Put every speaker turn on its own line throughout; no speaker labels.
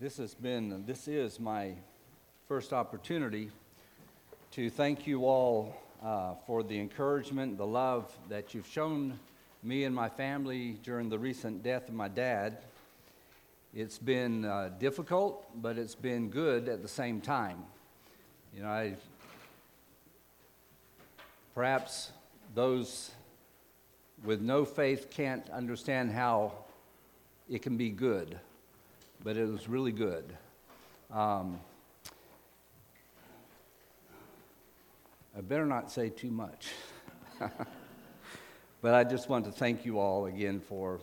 This is my first opportunity to thank you all for the encouragement, the love that you've shown me and my family during the recent death of my dad. It's been difficult, but it's been good at the same time. Perhaps those with no faith can't understand how it can be good, but it was really good. I better not say too much. But I just want to thank you all again for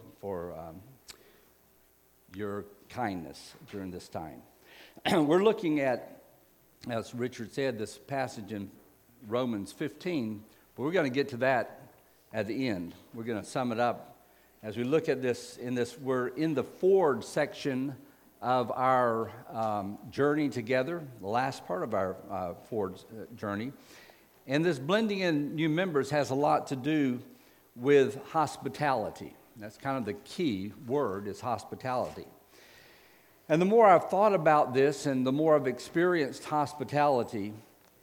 your kindness during this time. We're looking at, as Richard said, this passage in Romans 15, but we're going to get to that at the end. We're going to sum it up. As we look at this, we're in the forward section of our journey together, the last part of our forward journey. And this blending in new members has a lot to do with hospitality. That's kind of the key word, is hospitality. And the more I've thought about this and the more I've experienced hospitality,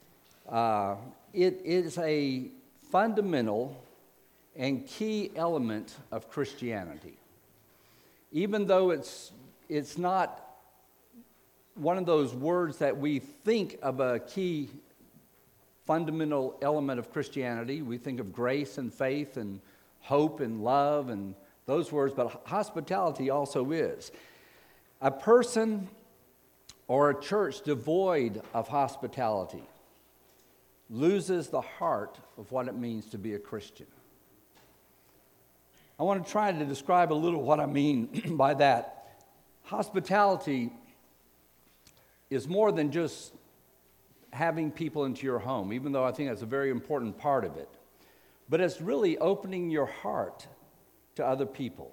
it is a fundamental and key element of Christianity. Even though it's not one of those words that we think of a key fundamental element of Christianity. We think of grace and faith and hope and love and those words, but hospitality also is. A person or a church devoid of hospitality loses the heart of what it means to be a Christian. I want to try to describe a little what I mean by that. Hospitality is more than just having people into your home, even though I think that's a very important part of it. But it's really opening your heart to other people.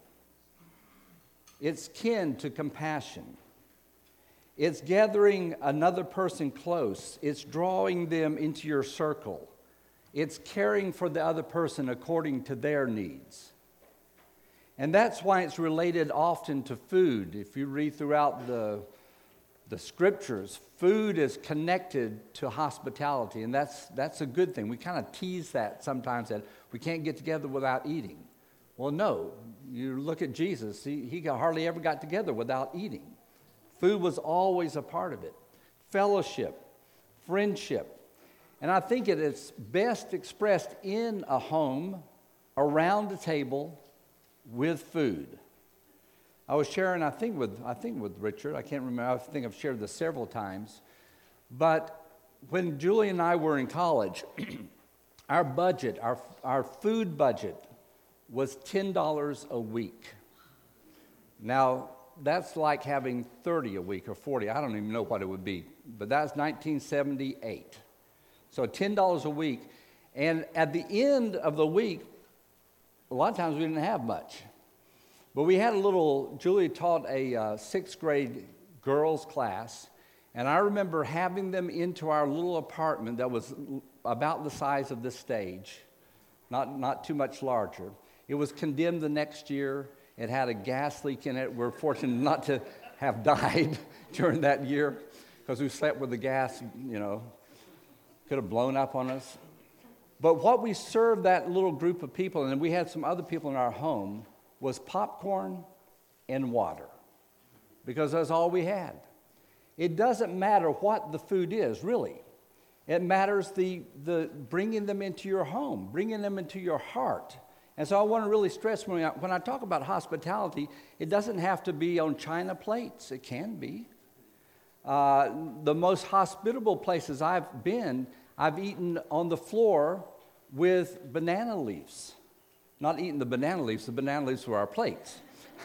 It's kin to compassion. It's gathering another person close. It's drawing them into your circle. It's caring for the other person according to their needs. And that's why it's related often to food. If you read throughout the scriptures, food is connected to hospitality, and that's a good thing. We kind of tease that sometimes, that we can't get together without eating. Well, no. You look at Jesus, he hardly ever got together without eating. Food was always a part of it. Fellowship, friendship. And I think it is best expressed in a home, around a table, with food. I was sharing, I think with Richard, I can't remember, I think I've shared this several times, but when Julie and I were in college, our budget, our food budget was $10 a week. Now, that's like having 30 a week or 40, I don't even know what it would be, but that's 1978. So $10 a week, and at the end of the week, a lot of times we didn't have much. But we had Julie taught a sixth grade girls class, and I remember having them into our little apartment that was about the size of this stage, not too much larger. It was condemned the next year. It had a gas leak in it. We're fortunate not to have died during that year because we slept with the gas, could have blown up on us. But what we served that little group of people, and we had some other people in our home, was popcorn and water, because that's all we had. It doesn't matter what the food is, really. It matters the bringing them into your home, bringing them into your heart. And so I want to really stress, when I talk about hospitality, it doesn't have to be on china plates. It can be. The most hospitable places I've been, I've eaten on the floor with banana leaves. Not eating the banana leaves were our plates.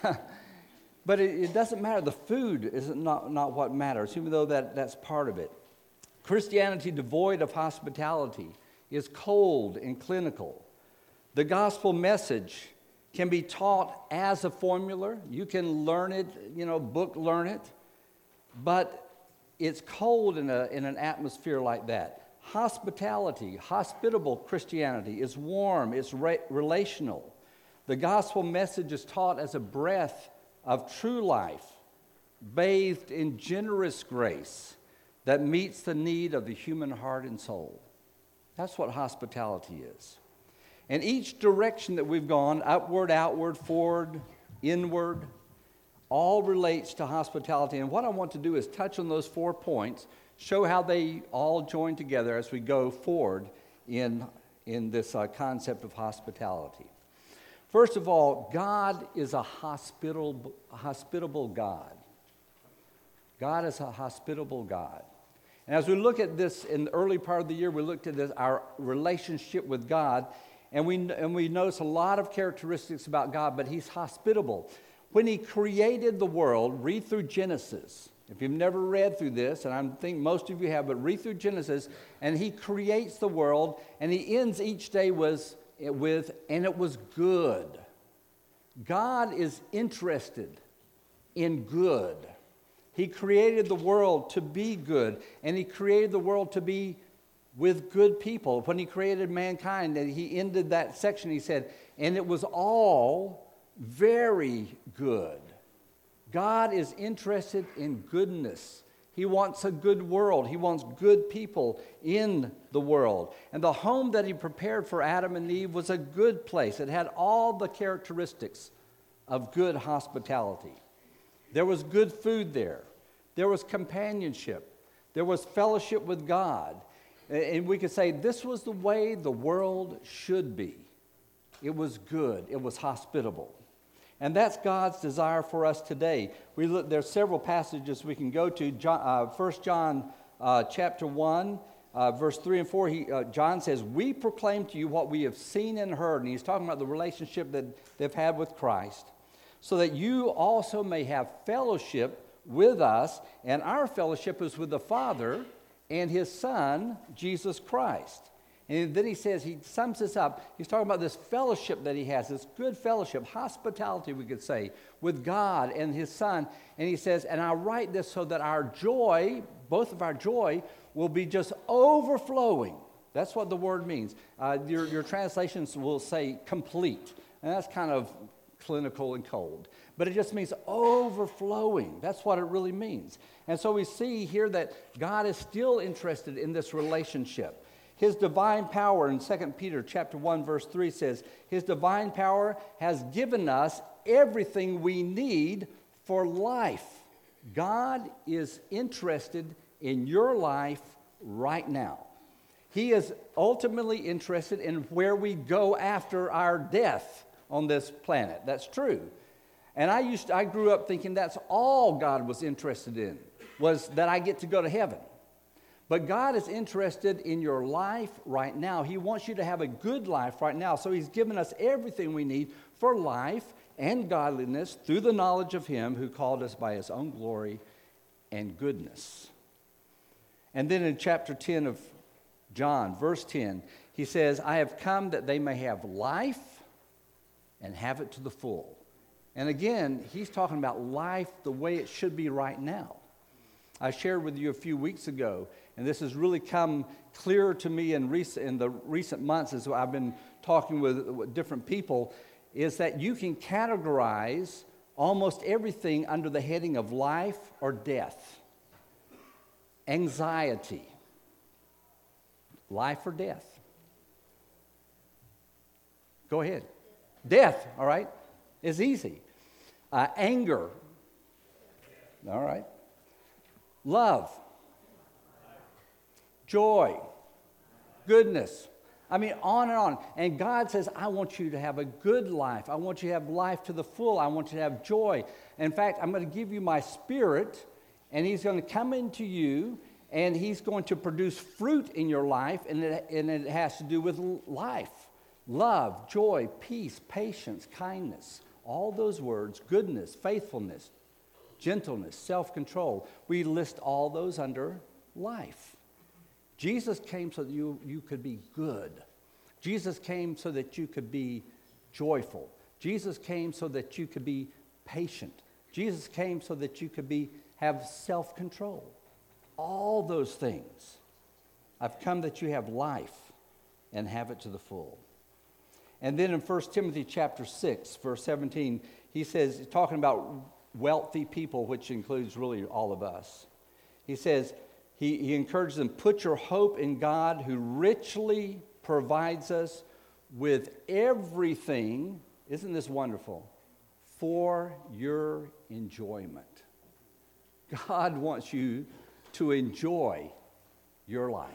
But it doesn't matter. The food is not what matters, even though that's part of it. Christianity devoid of hospitality is cold and clinical. The gospel message can be taught as a formula. You can learn it, learn it. But it's cold in an atmosphere like that. Hospitality, hospitable Christianity is warm, it's relational. The gospel message is taught as a breath of true life, bathed in generous grace that meets the need of the human heart and soul. That's what hospitality is. And each direction that we've gone, upward, outward, forward, inward, all relates to hospitality. And what I want to do is touch on those 4 points, show how they all join together as we go forward in this concept of hospitality. First of all, God is a hospitable God. God is a hospitable God. And as we look at this in the early part of the year, we looked at this, our relationship with God, and we notice a lot of characteristics about God, but He's hospitable. When He created the world, read through Genesis. If you've never read through this, and I think most of you have, but read through Genesis, and He creates the world, and He ends each day with, and it was good. God is interested in good. He created the world to be good, and He created the world to be with good people. When He created mankind, and He ended that section, He said, and it was all very good. God is interested in goodness. He wants a good world. He wants good people in the world. And the home that He prepared for Adam and Eve was a good place. It had all the characteristics of good hospitality. There was good food there. There was companionship. There was fellowship with God. And we could say this was the way the world should be. It was good. It was hospitable. And that's God's desire for us today. There's several passages we can go to. 1 John chapter 1, verse 3 and 4, John says, we proclaim to you what we have seen and heard. And he's talking about the relationship that they've had with Christ, so that you also may have fellowship with us. And our fellowship is with the Father and His Son, Jesus Christ. And then he says, he sums this up. He's talking about this fellowship that he has, this good fellowship, hospitality, we could say, with God and His Son. And he says, and I write this so that our joy, both of our joy, will be just overflowing. That's what the word means. Your translations will say complete. And that's kind of clinical and cold. But it just means overflowing. That's what it really means. And so we see here that God is still interested in this relationship. His divine power in 2 Peter chapter 1, verse 3 says, His divine power has given us everything we need for life. God is interested in your life right now. He is ultimately interested in where we go after our death on this planet. That's true. And I grew up thinking that's all God was interested in, was that I get to go to heaven. But God is interested in your life right now. He wants you to have a good life right now. So He's given us everything we need for life and godliness through the knowledge of Him who called us by His own glory and goodness. And then in chapter 10 of John, verse 10, He says, I have come that they may have life and have it to the full. And again, He's talking about life the way it should be right now. I shared with you a few weeks ago, and this has really come clearer to me in the recent months as I've been talking with different people, is that you can categorize almost everything under the heading of life or death. Anxiety, life or death. Go ahead. Death, all right, is easy. Anger, all right. Love, joy, goodness. I mean, on and on. And God says, I want you to have a good life. I want you to have life to the full. I want you to have joy. In fact, I'm going to give you my Spirit, and He's going to come into you, and He's going to produce fruit in your life, and it has to do with life. Love, joy, peace, patience, kindness. All those words, goodness, faithfulness, gentleness, self-control. We list all those under life. Jesus came so that you could be good. Jesus came so that you could be joyful. Jesus came so that you could be patient. Jesus came so that you could have self-control. All those things. I've come that you have life and have it to the full. And then in 1 Timothy chapter 6, verse 17, he says, talking about wealthy people, which includes really all of us. He says, he encourages them, put your hope in God who richly provides us with everything, isn't this wonderful, for your enjoyment. God wants you to enjoy your life.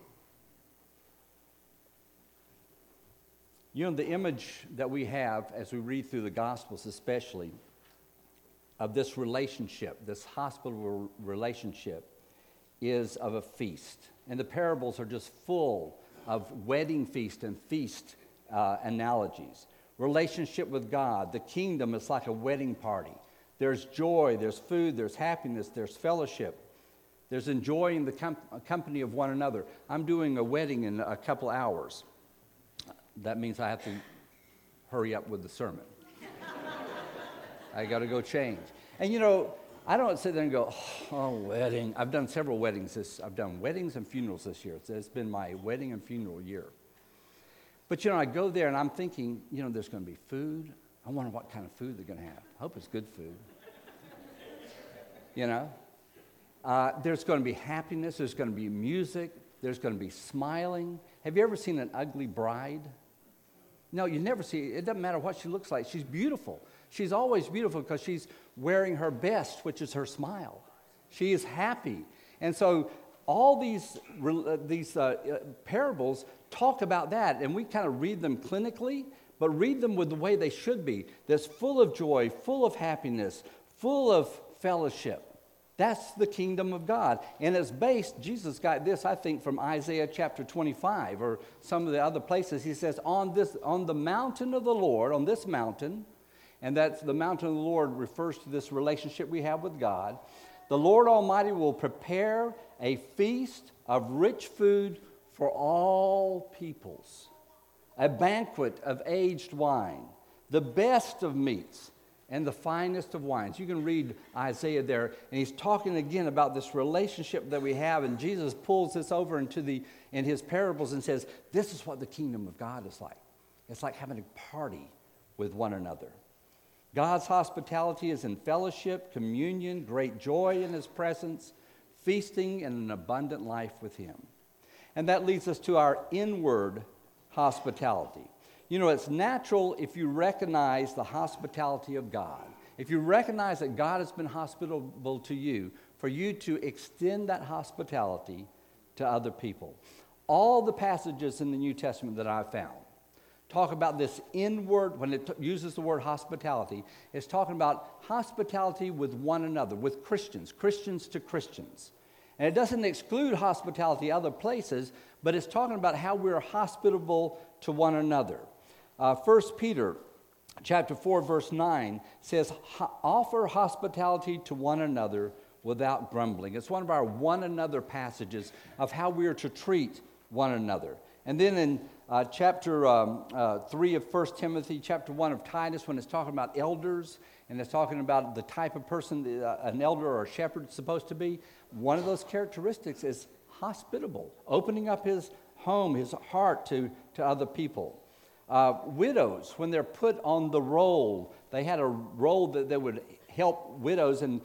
You know, the image that we have as we read through the Gospels especially of this relationship, this hospitable relationship, is of a feast. And the parables are just full of wedding feast and feast analogies. Relationship with God, the kingdom is like a wedding party. There's joy, there's food, there's happiness, there's fellowship. There's enjoying the company of one another. I'm doing a wedding in a couple hours. That means I have to hurry up with the sermon. I got to go change. And you know, I don't sit there and go, oh, wedding. I've done several weddings. I've done weddings and funerals this year. It's been my wedding and funeral year. But you know, I go there and I'm thinking, you know, there's going to be food. I wonder what kind of food they're going to have. I hope it's good food. You know? There's going to be happiness. There's going to be music. There's going to be smiling. Have you ever seen an ugly bride? No, you never see it. It doesn't matter what she looks like. She's beautiful. She's always beautiful because she's wearing her best, which is her smile. She is happy. And so all these parables talk about that, and we kind of read them clinically, but read them with the way they should be. That's full of joy, full of happiness, full of fellowship. That's the kingdom of God. And it's based, Jesus got this, I think, from Isaiah chapter 25 or some of the other places. He says, on the mountain of the Lord, on this mountain, and that's the mountain of the Lord refers to this relationship we have with God, the Lord Almighty will prepare a feast of rich food for all peoples, a banquet of aged wine, the best of meats, and the finest of wines. You can read Isaiah there, and he's talking again about this relationship that we have, and Jesus pulls this over in his parables and says, this is what the kingdom of God is like. It's like having a party with one another. God's hospitality is in fellowship, communion, great joy in his presence, feasting, and an abundant life with him. And that leads us to our inward hospitality. You know, it's natural if you recognize the hospitality of God. If you recognize that God has been hospitable to you, for you to extend that hospitality to other people. All the passages in the New Testament that I've found talk about this inward, when it uses the word hospitality, it's talking about hospitality with one another, with Christians to Christians. And it doesn't exclude hospitality other places, but it's talking about how we're hospitable to one another. 1 Peter chapter 4, verse 9 says, offer hospitality to one another without grumbling. It's one of our one another passages of how we are to treat one another. And then in chapter 3 of 1 Timothy, chapter 1 of Titus, when it's talking about elders, and it's talking about the type of person an elder or a shepherd is supposed to be, one of those characteristics is hospitable, opening up his home, his heart to other people. Widows, when they're put on the roll, they had a roll that would help widows, and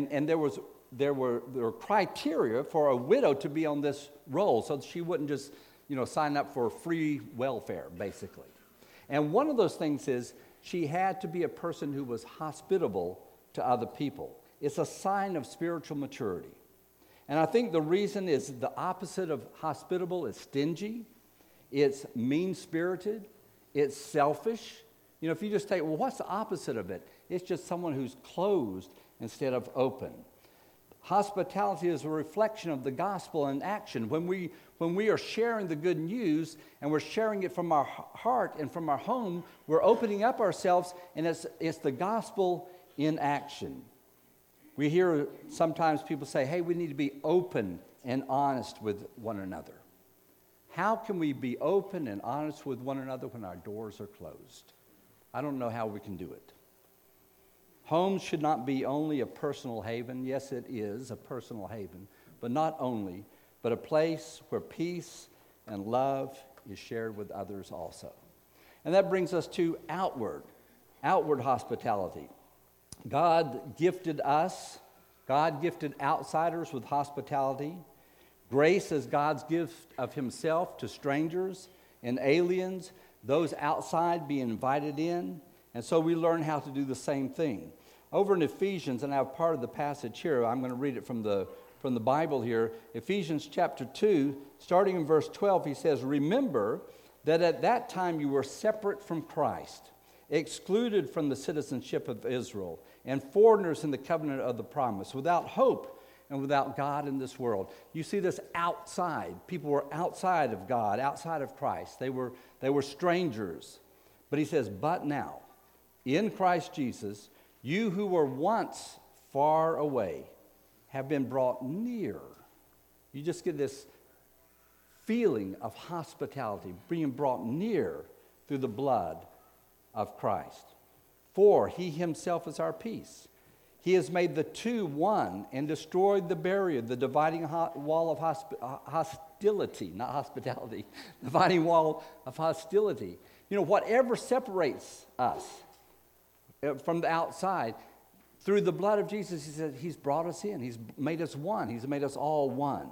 there were criteria for a widow to be on this roll, so that she wouldn't just sign up for free welfare, basically. And one of those things is she had to be a person who was hospitable to other people. It's a sign of spiritual maturity. And I think the reason is the opposite of hospitable is stingy, it's mean-spirited, it's selfish. If you just take, well, what's the opposite of it? It's just someone who's closed instead of open. Hospitality is a reflection of the gospel in action. When we are sharing the good news and we're sharing it from our heart and from our home, we're opening up ourselves, and it's the gospel in action. We hear sometimes people say, hey, we need to be open and honest with one another. How can we be open and honest with one another when our doors are closed? I don't know how we can do it. Homes should not be only a personal haven. Yes, it is a personal haven, but not only, but a place where peace and love is shared with others also. And that brings us to outward hospitality. God gifted us, God gifted outsiders with hospitality. Grace is God's gift of himself to strangers and aliens, those outside being invited in. And so we learn how to do the same thing. Over in Ephesians, and I have part of the passage here, I'm going to read it from the Bible here. Ephesians chapter 2, starting in verse 12, he says, "Remember that at that time you were separate from Christ, excluded from the citizenship of Israel, and foreigners in the covenant of the promise, without hope and without God in this world." You see this outside. People were outside of God, outside of Christ. They were strangers. But he says, "But now, in Christ Jesus, you who were once far away have been brought near." You just get this feeling of hospitality, being brought near through the blood of Christ. "For he himself is our peace. He has made the two one and destroyed the barrier, the dividing wall of hostility, not hospitality, dividing wall of hostility." You know, whatever separates us from the outside, through the blood of Jesus, he said, he's brought us in. He's made us one. He's made us all one.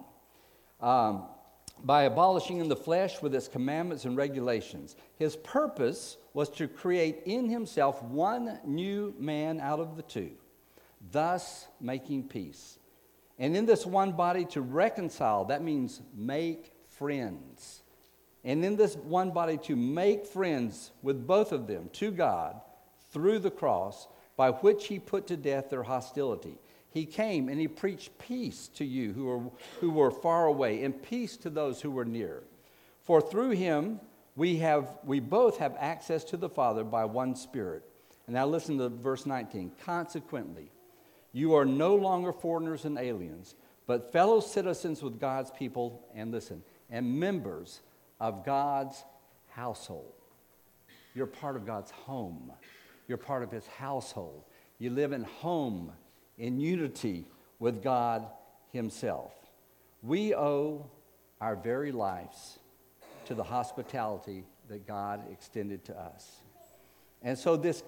By abolishing in the flesh with its commandments and regulations. His purpose was to create in himself one new man out of the two, thus making peace. And in this one body to reconcile, that means make friends. And in this one body to make friends with both of them to God through the cross, by which he put to death their hostility. He came and he preached peace to you who were far away, and peace to those who were near. For through him we both have access to the Father by one Spirit. And now listen to verse 19. "Consequently, you are no longer foreigners and aliens, but fellow citizens with God's people," and listen, "and members of God's household." You're part of God's home. You're part of his household. You live in home, in unity with God himself. We owe our very lives to the hospitality that God extended to us. And so this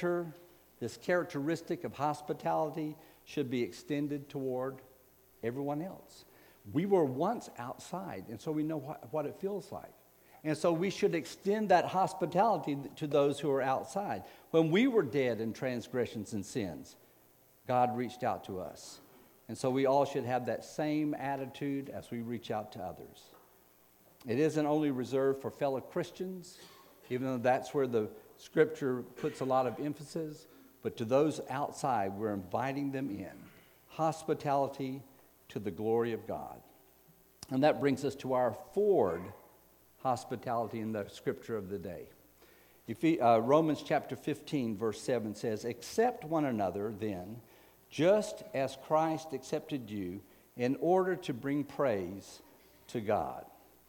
characteristic of hospitality should be extended toward everyone else. We were once outside, and so we know what it feels like. And so we should extend that hospitality to those who are outside. When we were dead in transgressions and sins, God reached out to us. And so we all should have that same attitude as we reach out to others. It isn't only reserved for fellow Christians, even though that's where the Scripture puts a lot of emphasis, but to those outside, we're inviting them in. Hospitality to the glory of God. And that brings us to our forward hospitality in the Scripture of the day. Romans chapter 15, verse 7 says, "Accept one another then, just as Christ accepted you, in order to bring praise to God."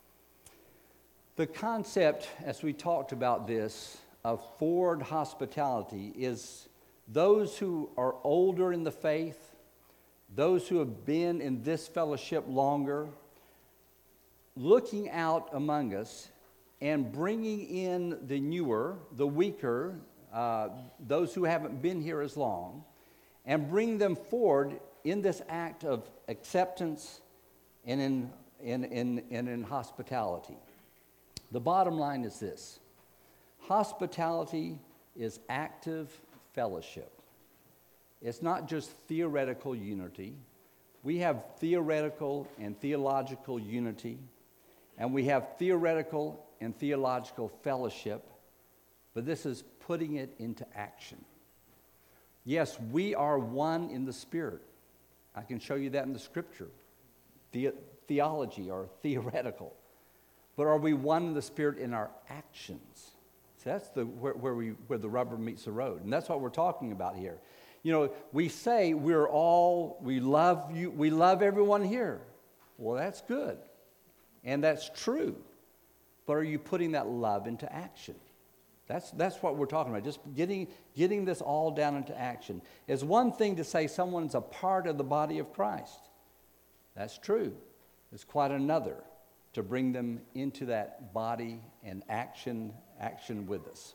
The concept, as we talked about this, of forward hospitality is those who are older in the faith, those who have been in this fellowship longer, looking out among us and bringing in the newer, the weaker, those who haven't been here as long, and bring them forward in this act of acceptance and in hospitality. The bottom line is this: hospitality is active fellowship. It's not just theoretical unity. We have theoretical and theological unity, and we have theoretical and theological fellowship, but this is putting it into action. Yes, we are one in the Spirit. I can show you that in the Scripture. Theology or theoretical. But are we one in the Spirit in our actions? So that's where the rubber meets the road. And that's what we're talking about here. You know, we say we love you, we love everyone here. Well, that's good. And that's true. But are you putting that love into action? That's what we're talking about. Just getting this all down into action. It's one thing to say someone's a part of the body of Christ. That's true. It's quite another to bring them into that body and action with us.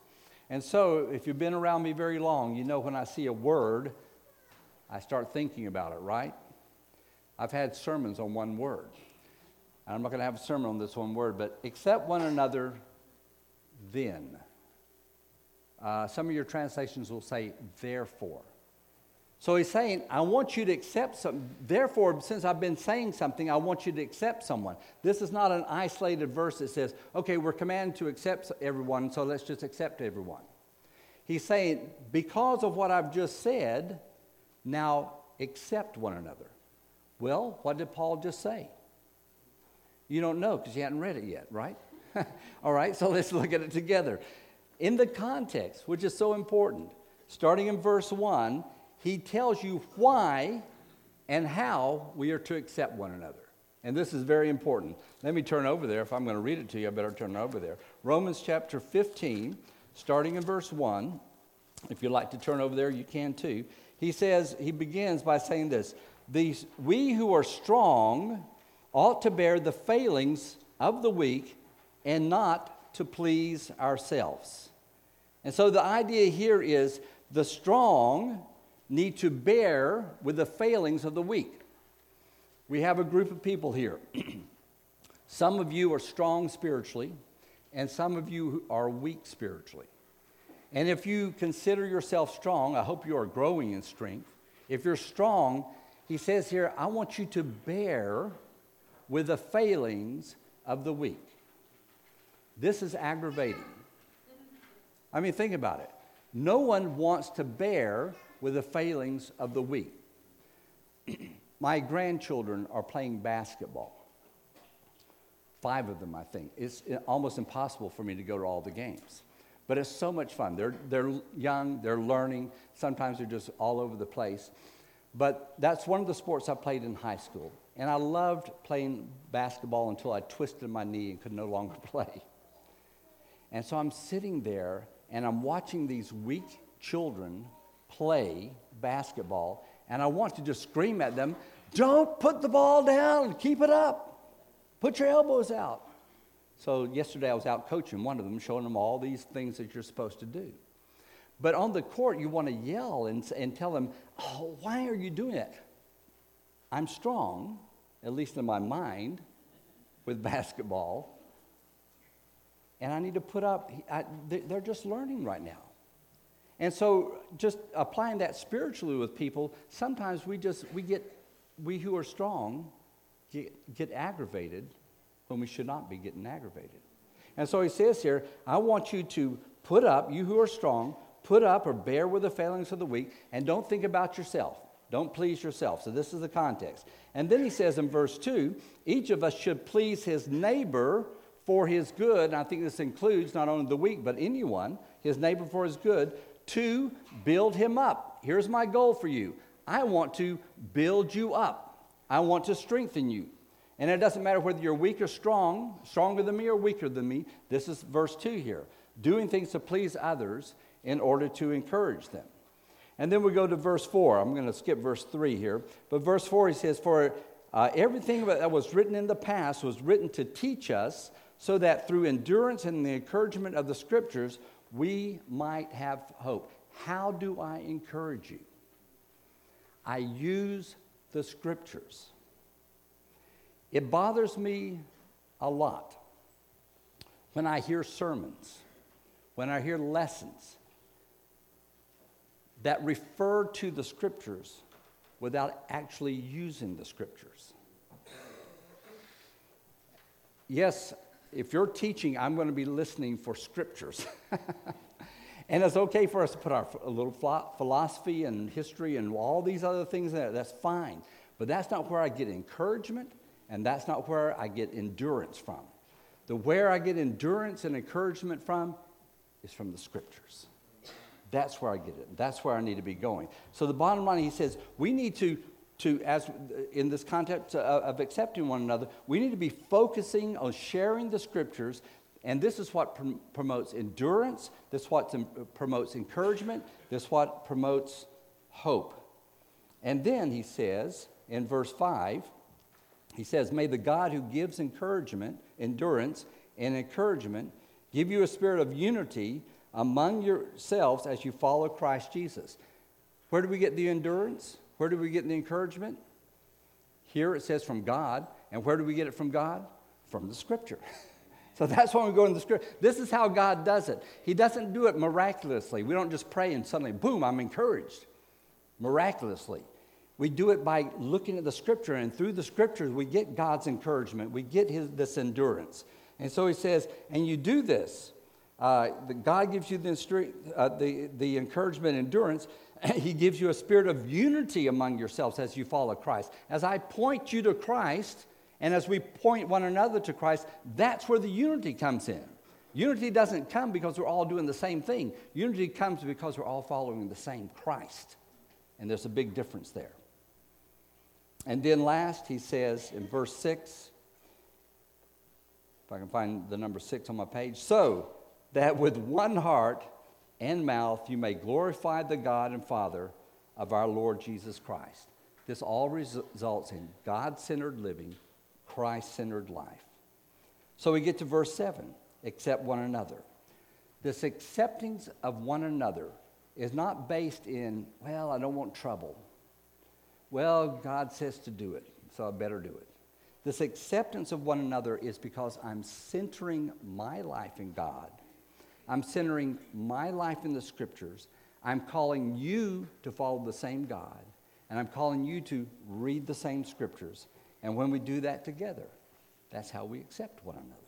And so, if you've been around me very long, you know when I see a word, I start thinking about it, right? I've had sermons on one word. And I'm not going to have a sermon on this one word, but accept one another then. Some of your translations will say therefore. So he's saying, I want you to accept something. Therefore, since I've been saying something, I want you to accept someone. This is not an isolated verse that says, okay, we're commanded to accept everyone, so let's just accept everyone. He's saying, because of what I've just said, now accept one another. Well, what did Paul just say? You don't know because you hadn't read it yet, right? All right, so let's look at it together. In the context, which is so important, starting in verse 1, he tells you why and how we are to accept one another. And this is very important. Let me turn over there. If I'm going to read it to you, I better turn over there. Romans chapter 15, starting in verse 1. If you'd like to turn over there, you can too. He begins by saying this: we who are strong ought to bear the failings of the weak and not to please ourselves. And so the idea here is the strong need to bear with the failings of the weak. We have a group of people here. Some of you are strong spiritually, and some of you are weak spiritually. And if you consider yourself strong, I hope you are growing in strength. If you're strong, he says here, I want you to bear with the failings of the weak. This is aggravating. I mean, think about it. No one wants to bear with the failings of the weak. My grandchildren are playing basketball. 5 of them, I think. It's almost impossible for me to go to all the games. But it's so much fun. They're young, they're learning. Sometimes they're just all over the place. But that's one of the sports I played in high school. And I loved playing basketball until I twisted my knee and could no longer play. And so I'm sitting there and I'm watching these weak children play basketball, and I want to just scream at them, don't put the ball down, keep it up, put your elbows out. So yesterday I was out coaching one of them, showing them all these things that you're supposed to do. But on the court, you want to yell and tell them, oh, why are you doing that? I'm strong, at least in my mind, with basketball, and I need to put up, they're just learning right now. And so just applying that spiritually with people, sometimes we who are strong get aggravated when we should not be getting aggravated. And so he says here, I want you to put up, you who are strong, put up or bear with the failings of the weak, and don't think about yourself. Don't please yourself. So this is the context. And then he says in verse 2, each of us should please his neighbor for his good. And I think this includes not only the weak, but anyone, his neighbor for his good, to build him up. Here's my goal for you. I want to build you up. I want to strengthen you. And it doesn't matter whether you're weak or strong, stronger than me or weaker than me. This is verse 2 here. Doing things to please others in order to encourage them. And then we go to verse 4. I'm going to skip verse 3 here. But verse 4, he says, for everything that was written in the past was written to teach us, so that through endurance and the encouragement of the Scriptures, we might have hope. How do I encourage you? I use the Scriptures. It bothers me a lot when I hear sermons, when I hear lessons that refer to the Scriptures without actually using the Scriptures. Yes, if you're teaching, I'm going to be listening for Scriptures. And it's okay for us to put a little philosophy and history and all these other things in there. That's fine. But that's not where I get encouragement, and that's not where I get endurance from. Where I get endurance and encouragement from is from the Scriptures. That's where I get it. That's where I need to be going. So the bottom line, he says, we need to as in this context of accepting one another, we need to be focusing on sharing the Scriptures, and this is what promotes endurance, this is what promotes encouragement, this is what promotes hope. And then he says, in verse 5, he says, may the God who gives encouragement, endurance, and encouragement give you a spirit of unity among yourselves as you follow Christ Jesus. Where do we get the endurance? Where do we get the encouragement? Here it says from God. And where do we get it from God? From the Scripture. So that's when we go in the Scripture. This is how God does it. He doesn't do it miraculously. We don't just pray and suddenly, boom, I'm encouraged. Miraculously. We do it by looking at the Scripture, and through the Scriptures we get God's encouragement. We get this endurance. And so he says, and you do this. God gives you the encouragement and endurance. He gives you a spirit of unity among yourselves as you follow Christ. As I point you to Christ, and as we point one another to Christ, that's where the unity comes in. Unity doesn't come because we're all doing the same thing. Unity comes because we're all following the same Christ. And there's a big difference there. And then last, he says in verse 6, if I can find the number 6 on my page, so that with one heart and mouth you may glorify the God and Father of our Lord Jesus Christ. This all results in God-centered living, Christ-centered life. So we get to verse 7, accept one another. This accepting of one another is not based in, well, I don't want trouble. Well, God says to do it, so I better do it. This acceptance of one another is because I'm centering my life in God. I'm centering my life in the Scriptures. I'm calling you to follow the same God. And I'm calling you to read the same Scriptures. And when we do that together, that's how we accept one another.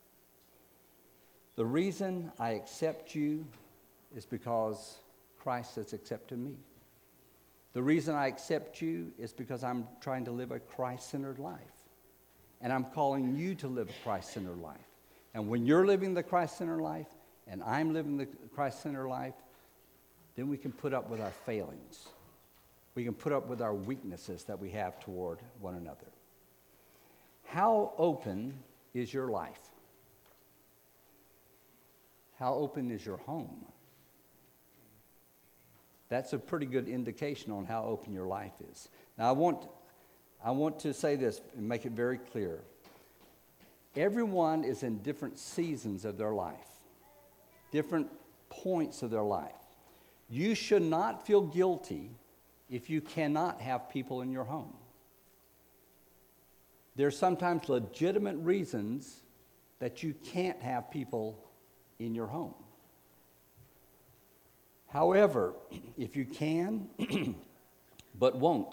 The reason I accept you is because Christ has accepted me. The reason I accept you is because I'm trying to live a Christ-centered life. And I'm calling you to live a Christ-centered life. And when you're living the Christ-centered life, and I'm living the Christ-centered life, then we can put up with our failings. We can put up with our weaknesses that we have toward one another. How open is your life? How open is your home? That's a pretty good indication on how open your life is. Now, I want to say this and make it very clear. Everyone is in different seasons of their life, different points of their life. You should not feel guilty if you cannot have people in your home. There's sometimes legitimate reasons that you can't have people in your home. However, if you can, but won't,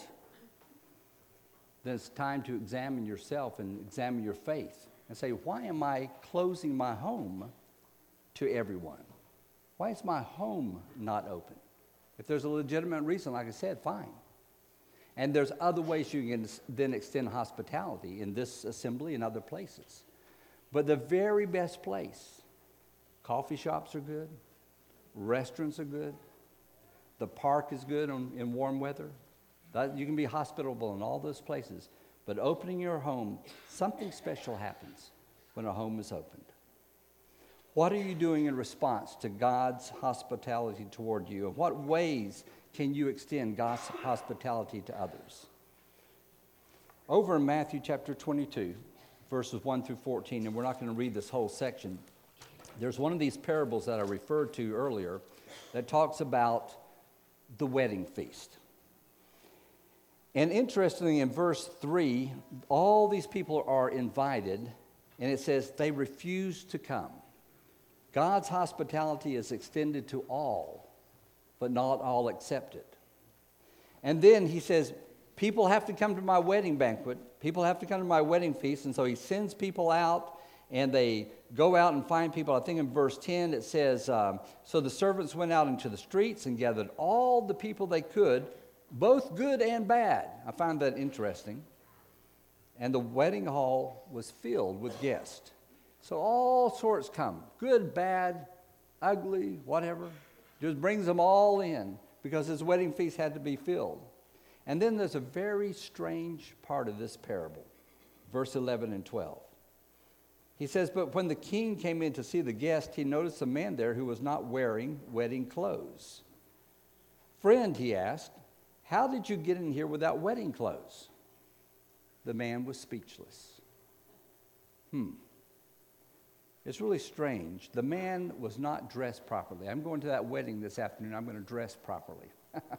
then it's time to examine yourself and examine your faith and say, why am I closing my home to everyone? Why is my home not open? If there's a legitimate reason, like I said, fine. And there's other ways you can then extend hospitality in this assembly and other places. But the very best place, coffee shops are good, restaurants are good, the park is good in warm weather. You can be hospitable in all those places. But opening your home, something special happens when a home is opened. What are you doing in response to God's hospitality toward you? And what ways can you extend God's hospitality to others? Over in Matthew chapter 22, verses 1 through 14, and we're not going to read this whole section, there's one of these parables that I referred to earlier that talks about the wedding feast. And interestingly, in verse 3, all these people are invited, and it says they refuse to come. God's hospitality is extended to all, but not all accept it. And then he says, people have to come to my wedding banquet. People have to come to my wedding feast. And so he sends people out, and they go out and find people. I think in verse 10 it says, so the servants went out into the streets and gathered all the people they could, both good and bad. I found that interesting. And the wedding hall was filled with guests. So all sorts come, good, bad, ugly, whatever. Just brings them all in because his wedding feast had to be filled. And then there's a very strange part of this parable, verse 11 and 12. He says, but when the king came in to see the guest, he noticed a man there who was not wearing wedding clothes. Friend, he asked, how did you get in here without wedding clothes? The man was speechless. It's really strange. The man was not dressed properly. I'm going to that wedding this afternoon. I'm going to dress properly.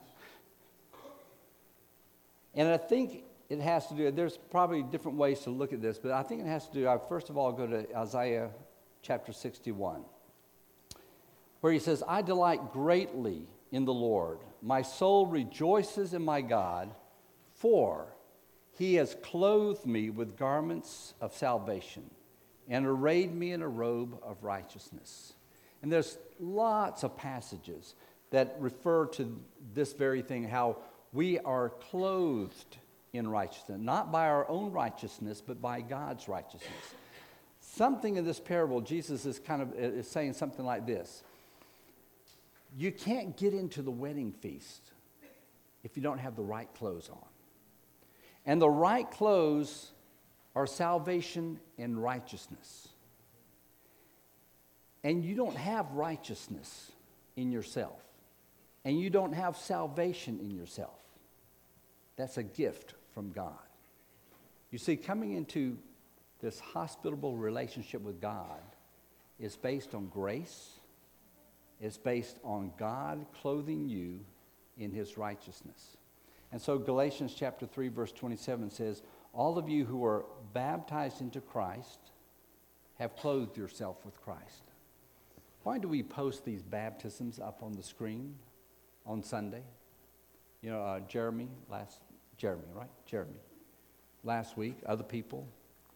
And I think it has to do, there's probably different ways to look at this, but I think it has to do, first of all, go to Isaiah chapter 61, where he says, I delight greatly in the Lord. My soul rejoices in my God, for he has clothed me with garments of salvation and arrayed me in a robe of righteousness. And there's lots of passages that refer to this very thing, how we are clothed in righteousness, not by our own righteousness, but by God's righteousness. Something in this parable, Jesus is saying something like this. You can't get into the wedding feast if you don't have the right clothes on. And the right clothes are salvation and righteousness. And you don't have righteousness in yourself. And you don't have salvation in yourself. That's a gift from God. You see, coming into this hospitable relationship with God is based on grace. It's based on God clothing you in his righteousness. And so Galatians chapter 3, verse 27 says, all of you who are baptized into Christ have clothed yourself with Christ. Why do we post these baptisms up on the screen on Sunday? You know, Jeremy, last week, other people.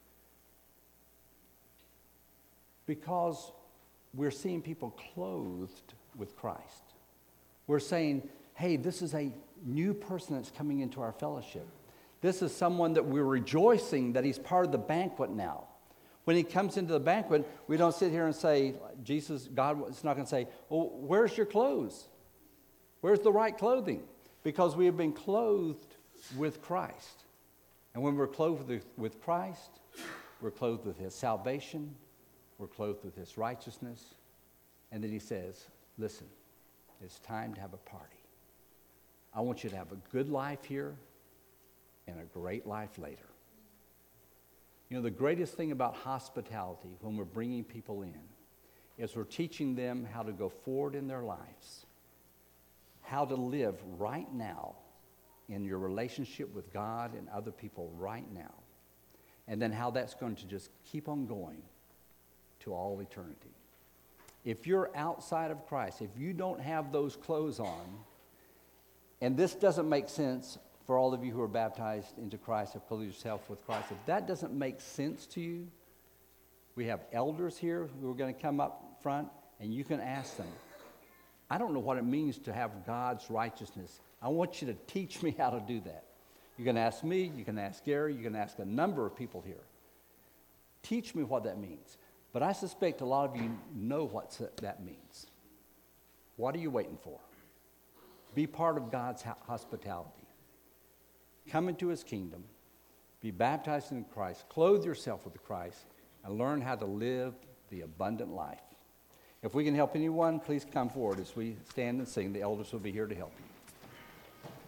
Because we're seeing people clothed with Christ. We're saying, hey, this is a new person that's coming into our fellowship. This is someone that we're rejoicing that he's part of the banquet now. When he comes into the banquet, we don't sit here and say, God is not going to say, well, where's your clothes? Where's the right clothing? Because we have been clothed with Christ. And when we're clothed with Christ, we're clothed with his salvation, we're clothed with his righteousness. And then he says, listen, it's time to have a party. I want you to have a good life here and a great life later. You know, the greatest thing about hospitality when we're bringing people in is we're teaching them how to go forward in their lives, how to live right now in your relationship with God and other people right now, and then how that's going to just keep on going to all eternity. If you're outside of Christ, if you don't have those clothes on, and this doesn't make sense for all of you who are baptized into Christ, have clothed yourself with Christ, if that doesn't make sense to you, we have elders here who are going to come up front, and you can ask them, I don't know what it means to have God's righteousness. I want you to teach me how to do that. You can ask me, you can ask Gary, you can ask a number of people here. Teach me what that means. But I suspect a lot of you know what that means. What are you waiting for? Be part of God's hospitality. Come into his kingdom. Be baptized in Christ. Clothe yourself with Christ and learn how to live the abundant life. If we can help anyone, please come forward as we stand and sing. The elders will be here to help you.